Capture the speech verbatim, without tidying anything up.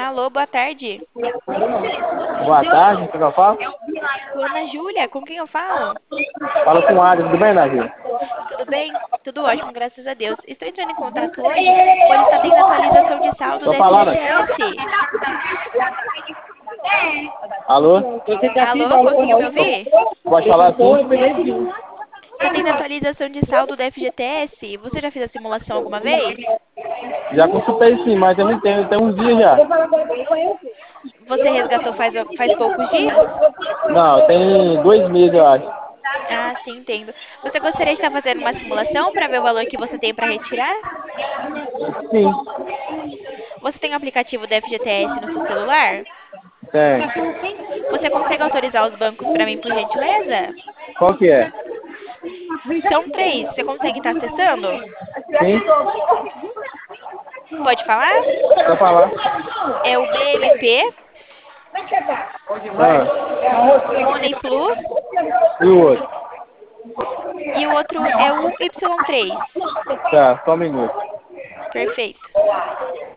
Alô, boa tarde. Boa tarde, o que eu falo? Sou Ana Júlia, com quem eu falo? Fala com o Adriano, tudo bem, Nadia? Tudo bem? Tudo ótimo, graças a Deus. Estou entrando em contato hoje, pois está tendo atualização de saldo Tô do falando. F G T S. Alô? Alô, conseguiu me ouvir? Pode falar assim? Está tendo atualização de saldo do F G T S. Você já fez a simulação alguma vez? Já consultei sim, mas eu não tenho, tem uns dias já. Você resgatou faz, faz poucos dias? Não, tem dois meses, eu acho. Ah, sim, entendo. Você gostaria de estar fazendo uma simulação para ver o valor que você tem para retirar? Sim, Você tem o aplicativo do F G T S no seu celular? tem. Você consegue autorizar os bancos para mim, por gentileza? Qual que é? São três. Você consegue estar acessando? Sim? Pode falar? Pode falar. É o B M P, Ah. Money Plus E o outro? e o outro é o Y três. Tá, só um minuto. Perfeito.